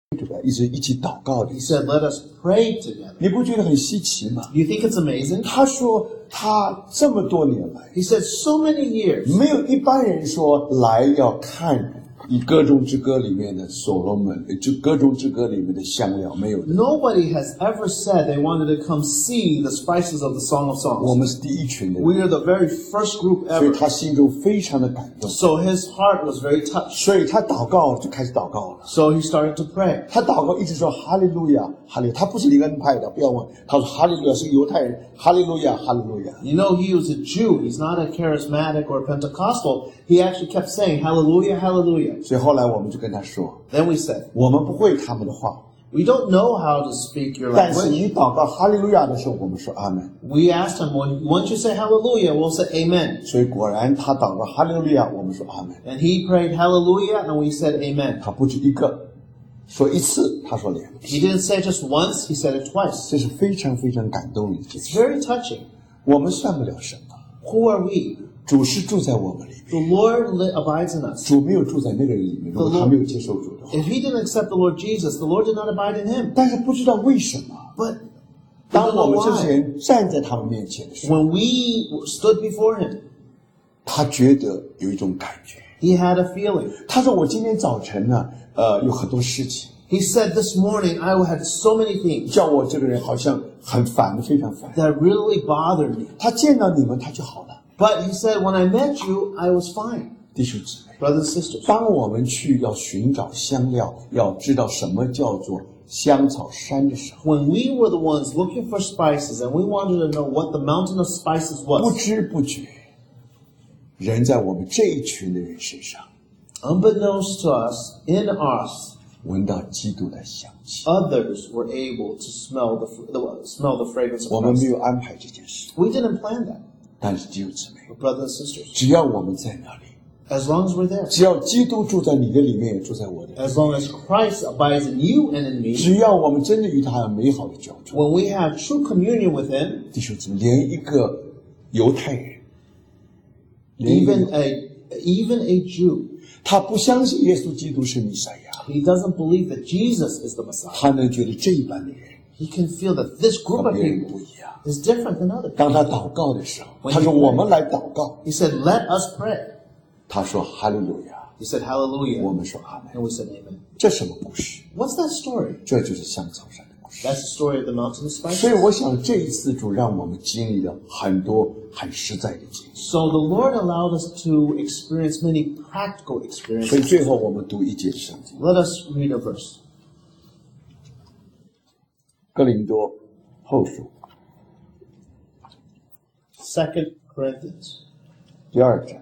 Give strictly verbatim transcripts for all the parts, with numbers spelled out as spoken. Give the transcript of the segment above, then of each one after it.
一直一起祷告的 He said, let us pray together. 你不觉得很稀奇吗？ You think it's amazing? 他说他这么多年来 He said, so many years. 没有一般人说来要看以歌中之歌里面的所罗门，就歌中之歌里面的香料，没有的。 Nobody has ever said they wanted to come see the spices of the Song of 我 Songs. 们是第一群的人， We are the very first group 所以 ever. 他心中非常的感动， So his heart was very touched. 所以他祷告就开始祷告了。 So he started to pray. 他祷告一直说哈利路亚，哈利路亚。他不是灵恩派的，不要问。他说哈利路亚是犹太人，哈利路亚，哈利路亚。 You know, he was a Jew. He's not a charismatic or Pentecostal. He actually kept saying, hallelujah, hallelujah. 所以后来我们就跟他说， Then we said, 我们不会他们的话， we don't know how to speak your 但是 language. 你祷告哈利路亚的时候，我们说阿门。 We asked him, well, once you say hallelujah, we'll say amen. 所以果然他祷告哈利路亚，我们说阿门。 And he prayed hallelujah, and we said amen. 他不止一个，说一次，他说两次， He didn't say it just once, he said it twice. 这是非常非常感动的一件 It's 事。 very touching. 我们算不了什么， Who are we? 主是住在我们里面， The Lord li- abides in us. 主没有住在那个人里面，如果他没有接受主的话。 If he didn't accept the Lord Jesus, the Lord did not abide in him. 但是不知道为什么， But we 当 don't 我 know 们这些 why. 人站在他们面前的时候， When we stood before him, 他觉得有一种感觉。 he had a feeling. 他说：“我今天早晨呢，呃，有很多事情， He said, this morning I had so many things 叫我这个人好像很烦，非常烦。 that really bothered me. 他见到你们，他就好了。 But he said, when I met you, I was fine. 弟兄姊妹， Brothers and sisters, 当我们去要寻找香料，要知道什么叫做香草山的时候， when we were the ones looking for spices and we wanted to know what the mountain of spices 不 was, 知不觉，人在我们这一群的人身上 unbeknownst to us, in us, 闻到基督的香气。 others were able to smell the, the smell the fragrance 我 of 们没 Christ. 有安排这件事， We didn't plan that, 但是弟兄姊妹， but brothers and sisters. 只要我们在那里， As long as we're there, 只要基督住在你的里面，也住在我的里面， as long as Christ abides in you and in me, 只要我们真的与他有美好的交通， when we have true communion with him, 弟兄姊妹，连一个犹太人，连一个 even a even a Jew, 他不相信耶稣基督是弥赛亚， he doesn't believe that Jesus is the Messiah. 他能觉得这一般的人 He can feel that this group 和 of 别人不 people 一样。 is different than others. 当他祷告的时候，他说：“我们来祷告。 He said, let us pray. ” 他说：“哈利路亚。 He said, ” 我 hallelujah. 们说阿门。 And we said, amen. 这什么故事？ What's that story? 这就是香草山的故事。 That's the story of the mountain of 所 spices. 以我想这一次主让我们经历了很多很实在的经历。 So the Lord allowed us to experience many practical 所以 experiences. 最后我们读一节圣经， Let us read a verse. 哥林多后书 Second Corinthians 第二章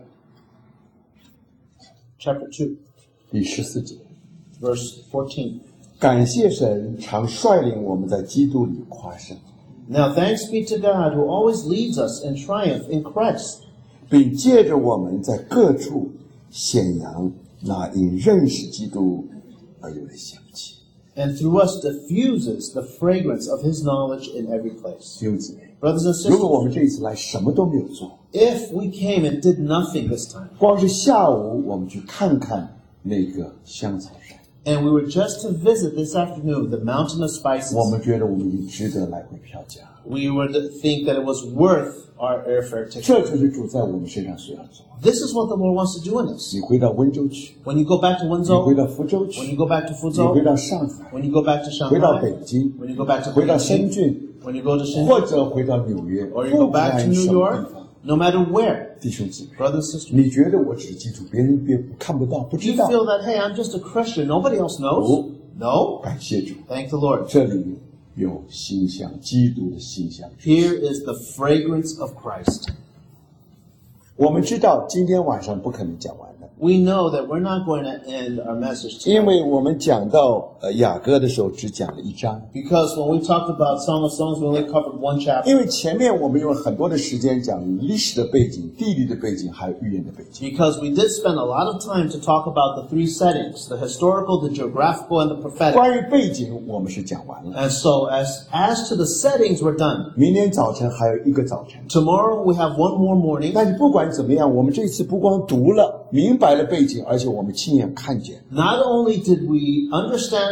chapter two, 第十四节。 verse fourteen. 感谢神常率领我们在基督里夸胜， Now thanks be to God who always leads us in triumph in Christ, 并借着我们在各处显扬那因认识基督而有的香气。 and through us diffuses the fragrance of his knowledge in every place. 弟兄姊妹， Brothers and 如果 sisters, 我们这一次来什么都没有做， if we came and did nothing this time, 光是下午我们去看看那个香草山， and we were just to visit this afternoon the mountain of spices, 我们觉得我们已经值得来回票价。 we would think that it was worth our airfare 这 ticket. 就是主在我们身上所要做。 This is what the Lord wants to do in us. 你回到温州去， When you go back to 你回 Wenzhou, 到福州 when 去， you go back to 你回 Fuzhou, 到上海， when you go back to 回到北 Shanghai, 京， when you go back to 回到深 Beijing, 圳， when you go to 或 Shenzhen, 者回到纽约， or you go 不 back 管 to 什 New 么 York, 地方， no matter where, 弟兄姊妹， brothers and sisters, 你觉得我只是基督，别人别看不到，不 you 知道？ feel that, hey, I'm just a Christian, nobody else knows? No? 感谢主， Thank the Lord. 这里有馨香，基督的馨香。 Here is the fragrance of Christ. 我们知道今天晚上不可能讲完的， We know that we're not going to end our message 因 today. 为我们讲到呃雅歌的时候只讲了一章， Because when we talked about Song of Songs, we only covered one chapter. 因为前面我们用了很多的时间讲历史的背景、地理的背景，还有预言的背景。 Because we did spend a lot of time to talk about the three settings, the historical, the geographical, and the prophetic. 关于背景我们是讲完了， And so as, as to the settings, we're done. 明天早晨还有一个早晨。 Tomorrow we have one more morning. 但是不管怎么样，我们这次不光读了、明白了背景，而且我们亲眼看见， Not only did we understand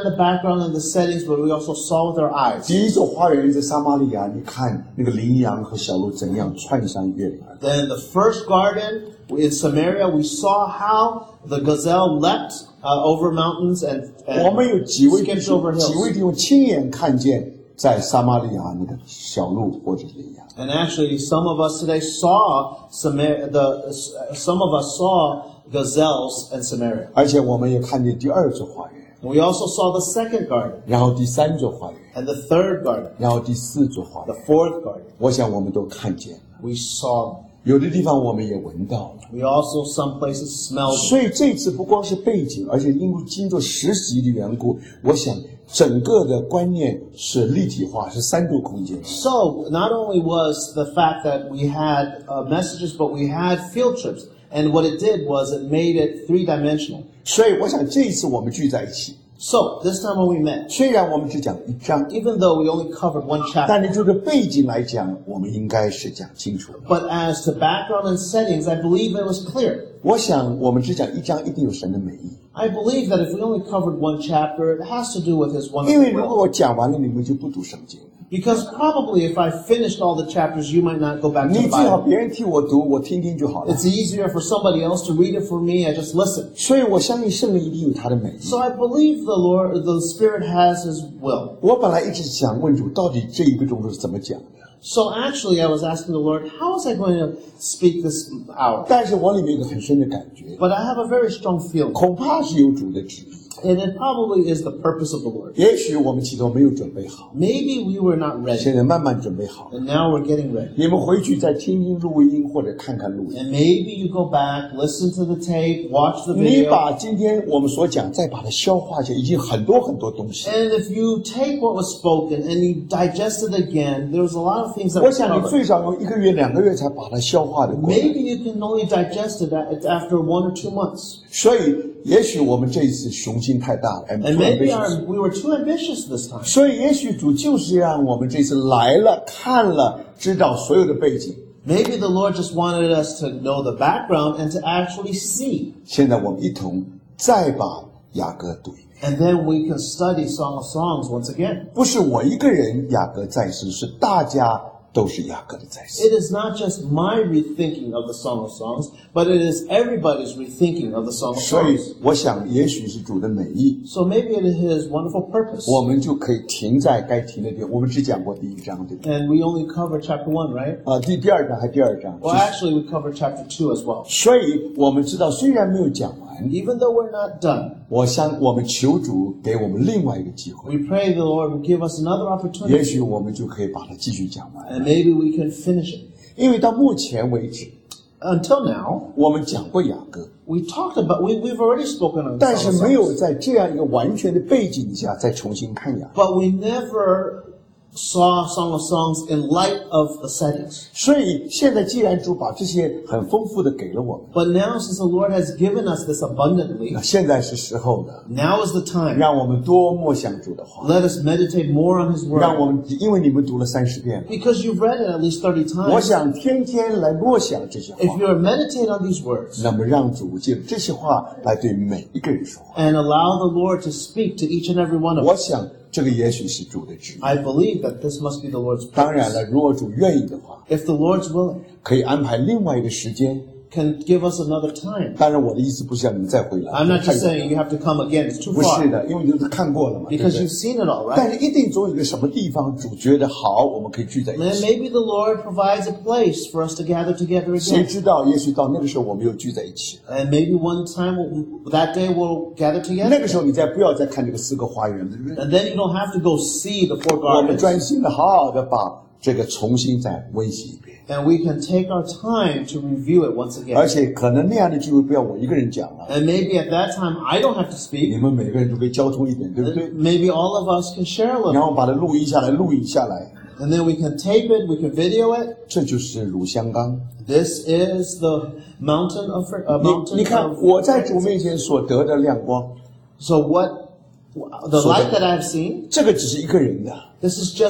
the background and the settings, but we also saw with our eyes. 第一座花园在撒玛利亚，你看那个羚羊和小鹿怎样穿山越岭而来。 Then the first garden in Samaria, we saw how the gazelle leapt uh, over mountains and, 我们 and 有几位弟 skipped 兄 over 几位 hills. 弟兄亲眼看见在撒玛利亚那个小鹿或者羚羊。 And actually, some of us today saw Samar- the uh, some of us saw gazelles in Samaria. 而且我们也看见第二座花园， And we also saw the second garden 然后第三座花园， and the third garden, 然后第四座花 the 园。 fourth garden. 我想我们都看见了， We saw them. 有的地方我们也闻到了。 We also some places smelled them. 所以这次不光是背景，而且因为经过实习的缘故，我想整个的观念是立体化，是三度空间。 So not only was the fact that we had uh, messages, but we had field trips. And what it did was it made it three-dimensional. 所以我想这一次我们聚在一起， So this time when we met, 虽然我们只讲一章， even though we only covered one chapter, 但是这个背景来讲，我们应该是讲清楚的。 but as to background and settings, I believe it was clear. 我想我们只讲一章，一定有神的美意。 I believe that if we only covered one chapter, it has to do with His 因为 wonderful 如果 will. 我讲完了，你们就不读圣经。 Because probably if I finished all the chapters, you might not go back to 你 the 最好 Bible. 别人替我读，我听听就好了。 It's easier for somebody else to read it for me. I just listen. 所以我相信圣灵一定有他的美意。 So I believe the Lord, the Spirit has His will. 我本来一直想问主，到底这一个钟头是怎么讲的？ So actually, I was asking the Lord, how was I going to speak this hour? 但是我里面有个很深的感觉， But I have a very strong feeling. 恐怕是有主的旨意。 And it probably is the purpose of the Lord. 也许我们起头没有准备好， Maybe we were not ready. 现在慢慢准备好了。 And now we're getting ready. 你们回去再听听录音或者看看录音。 And maybe you go back, listen to the tape, watch the 你 video. 把今天我们所讲，再把它消化一下，已经很多很多东西。 And if you take what was spoken and you digest it again, there's a lot of things that 我 were 想你 covered. 最少用一个月、两个月才把它消化的过来。 Maybe you can only digest it at- after one or two months. 所以，也许我们这一次雄心太大了 And ，and too maybe ambitious our, we were too ambitious this time. 所以，也许主就是让我们这次来了、看了、知道所有的背景。 Maybe the Lord just wanted us to know the background and to actually see. 现在我们一同再把雅歌读一遍， And then we can study Song of Songs once again. 不是我一个人雅歌在世，是大家都是雅各的再思。 It is not just my rethinking of the Song of Songs, but it is everybody's rethinking of the Song of 所以 Songs. 我想，也许是主的美意， So maybe it is His wonderful purpose. 我们就可以停在该停的地方。我们只讲过第一章，对不对？ And we only covered chapter one, right? 啊，第第二章还第二章。 Well, actually, we covered chapter two as well. 所以我们知道，虽然没有讲完， Even though we're not done, 我想我们求主给我们另外一个机会， we pray the Lord will give us another 也 opportunity, 许我们就可以把它继续讲完。 and maybe we can finish it. 因为到目前为止， Until now, 我们讲过雅各， we talked about, we, we've already spoken on 但 the 是 Song of 没有 Songs, 在这样一个完全的背景下再重新看雅各。 but we never saw Song of Songs in light of the settings. 所以现在既然主把这些很丰富的给了我们， But now, since the Lord has given us this abundantly, 那现在是时候了， now is the time. 让我们多默想主的话， Let us meditate more on His 让 Word. 我们因为你们读了三十遍了， Because you've read it at least thirty 我 times. 想天天来默想这些 If 话， you meditate on these words 那么让主借这些话来对每一个人说话。 and allow the Lord to speak to each and every one of 我 us, 想这个也许是主的旨意。 I believe that this must be the Lord's 当然 purpose. 了，如果主愿意的话， If the Lord's willing, 可以安排另外一个时间。 can give us another time. 当然，我的意思不是让你们再回来。 I'm not just 太远 saying you have to come again. It's too 不是 far. 的，因为你都看过了嘛，对不 Because 对 you've？seen it all, 但 right? 是一定总有一个什么地方主觉得好，我们可以聚在一 And 起。 maybe the Lord provides a place for us to gather together 谁 again. 知道？也许到那个时候我们又聚在一起。 And maybe one time, we'll, that day we'll gather 那 together. 个时候你再不要再看这个四个花园，对不对？ And then you don't have to go see the four 我们 gardens. 专心的好好的把这个重新再温习一遍。 And we can take our time to review it once 而 again. 且可能那样的聚会不要我一个人讲了， And maybe at that time, I don't have to 你 speak. 们每个人都可以交通一点，对不对？ Maybe all of us can share a 然 little. 后把它录音下来，录影下来， And then we can tape it, we can video it. 这就是乳香冈。 This is the mountain of, uh, 你 mountain 你看 of 我在主面前所得的亮光， So what, the So light that- that I've seen, 这个只是一个人的。 this is just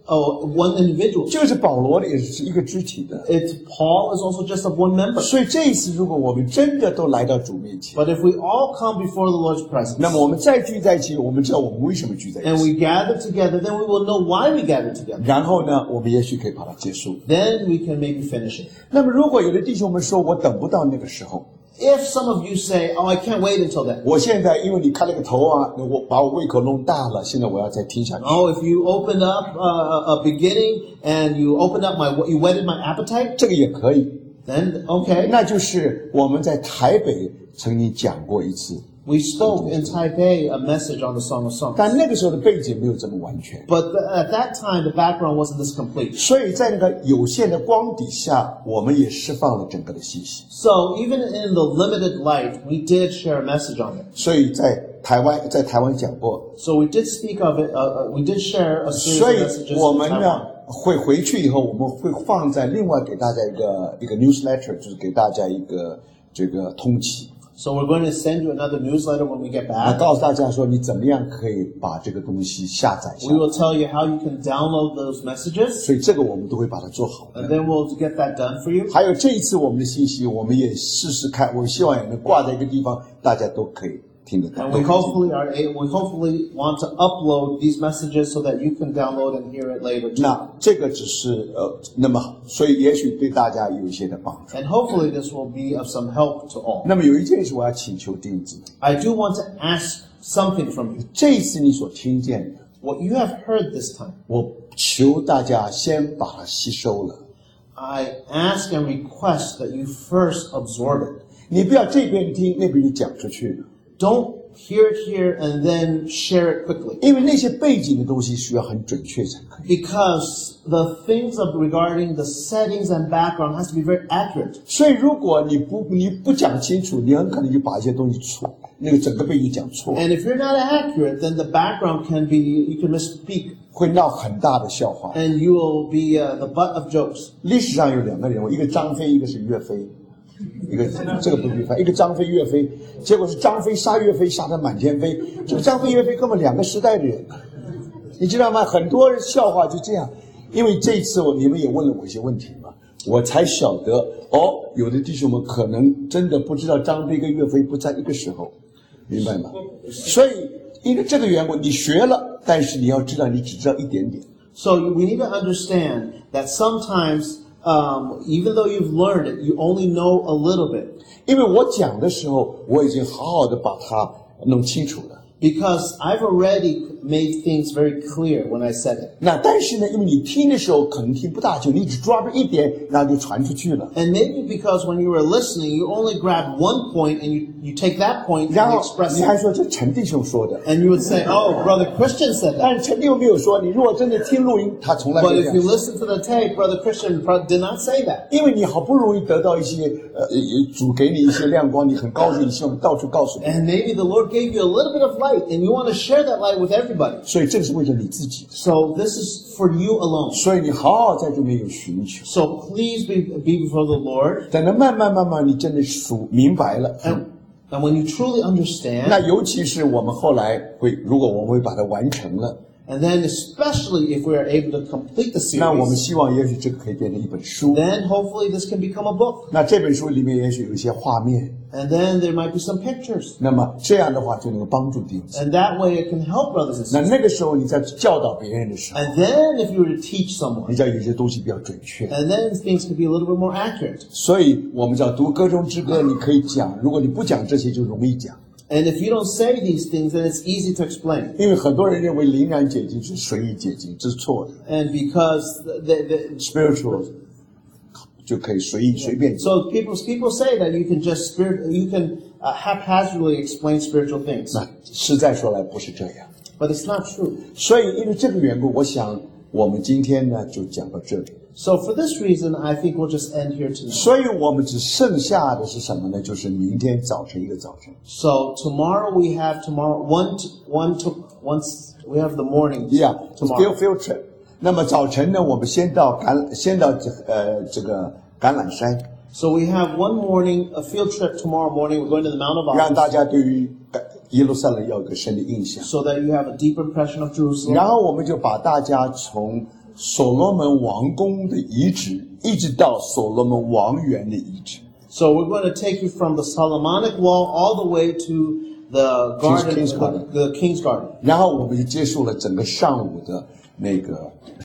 oh, one individual. 就是保罗的也是一个肢体的。 It, Paul is also just of one member. 所以这一次，如果我们真的都来到主面前， But if we all come before the Lord's presence, 那么我们再聚在一起，我们知道我们为什么聚在一 and 起。 we gather together, then we will know why we gather together. 然后呢，我们也许可以把它结束。 Then we can maybe finish it. 那么，如果有的弟兄们说我等不到那个时候， If some of you say, oh, I can't wait until then. 我现在因为你开了个头啊，我把我胃口弄大了，现在我要再听下去。 Oh, if you opened up uh, a beginning and you opened up my, you whetted my appetite, 这个也可以。 then okay. 那就是我们在台北曾经讲过一次， We spoke in Taipei a message on the Song of Songs. 但那个时候的背景没有这么完全， But the, at that time, the background wasn't this complete. 所以在那个有限的光底下，我们也释放了整个的信息。 So even in the limited light, we did share a message on it. 所以在台湾，在台湾讲过， So we did speak of it. Uh, uh, we did share a series 所 of 以 messages 我 in 们呢 Taiwan. 会回去以后，我们会放在另外给大家一个一个 newsletter， 就是给大家一个这个通缉。 So we're going to send you another newsletter when we get 啊， back. 告诉大家说你怎么样可以把这个东西下载下 We 来。 will tell you how you can download those messages, 所以这个我们都会把它做好 and 的。 then we'll get that done for you. 还有这一次我们的信息，我们也试试看，我希望也能挂在一个地方，大家都可以听得到。 And we hopefully are able, we hopefully want to upload these messages so that you can download and hear it later too. 那这个只是呃，那么所以也许对大家有一些的帮助。 And hopefully this will be of some help to all. 那么有一件事我要请求弟兄姊妹， I do want to ask something from you. 这一次你所听见的， What you have heard this time, 我求大家先把它吸收了。 I ask and request that you first absorb it. 你不要这边听那边就讲出去， Don't hear it here and then share it quickly. 因为那些背景的东西需要很准确才可以。 Because the things of regarding the settings and background has to be very accurate. 所以如果你不你不讲清楚，你很可能就把一些东西错，那个整个背景讲错， And if you're not accurate, then the background can be, you can misspeak. 会闹很大的笑话。 And you will be uh, the butt of jokes. 历史上有两个人物，一个张飞，一个是岳飞，一个这个不必翻，一个张飞岳飞，结果是张飞杀岳飞杀得满天飞，这个张飞岳飞根本两个时代的人，你知道吗？很多笑话就这样。因为这一次我你们也问了我一些问题嘛，我才晓得哦，有的弟兄们可能真的不知道张飞跟岳飞不在一个时候，明白吗？所以因为这个缘故，你学了，但是你要知道，你只知道一点点。 So you- we need to understand that sometimes, um, even though you've learned it, you only know a little bit. 因为我讲的时候，我已经好好的把它弄清楚了。 Because I've already made things very clear when I said it. 那但是呢，因为你听的时候可能听不大，就你只抓住一点，然后就传出去了。 And maybe because when you were listening, you only grabbed one point and you, you take that point 然 and 后 express 你还 it. 说这陈弟兄说的， And you would say, oh, Brother Christian said 但 that. 是陈弟兄没有说。你如果真的听录音，他从来没 But 有 if 这 you 样说。 listen to the tape, Brother Christian pro- did not say that. 因为你好不容易得到一些呃主给你一些亮光，你很高兴，你希望到处告诉你。 And maybe the Lord gave you a little bit of light and you want to share that light with everybody. 所以这个是为了你自己的， So this is for you alone. 所以你好好在这边有寻求。 So please be, be before the Lord. 等到慢慢慢慢，你真的数明白了。 And, and when you truly 那 understand, 尤其是我们后来会，如果我们会把它完成了， and then especially if we are able to complete the 那我们 series, 希望也许这个可以变成一本书。 then hopefully this can become a book. 那这本书里面也许有一些画面， And then there might be some pictures. 那么这样的话就能够帮助弟兄姊妹。 And that way it can help brothers and 那 sisters. 那个时候你在教导别人的时候， And then if you were to teach 你 someone, 知道有些东西比较准确。 and then things could be a little bit more accurate. 所以我们叫读歌中之歌，你可以讲，如果你不讲这些就容易讲。 And if you don't say these things, then it's easy to explain. 因为很多人认为灵感解经是随意解经，这是错的。 And because the, the, spiritual 就可以随意随便讲。 so people people say that you can just spirit you can uh, haphazardly explain spiritual things, 那实在说来不是这样。 but it's not true. 所以因为这个缘故，我想我们今天呢就讲到这里。 So for this reason, I think we'll just end here tonight. 所以我们只剩下的是什么呢？就是明天早晨一个早晨。 So tomorrow we have tomorrow one to, one to once we have the morning Yeah, tomorrow. field field trip. 那么早晨呢，我们先到橄先到这呃这个橄榄山， So we have one morning a field trip tomorrow morning. We're going to the Mount of 让大 Olives 家对于呃耶路撒冷要有个深的印象。 so that you have a deep impression of Jerusalem. 然后我们就把大家从所罗门王宫的遗址，一直到所罗门王园的遗址。 So we're going to take you from the Solomonic wall all the way to the garden, King's Garden. the, the King's Garden. 然后我们就结束了整个上午的那个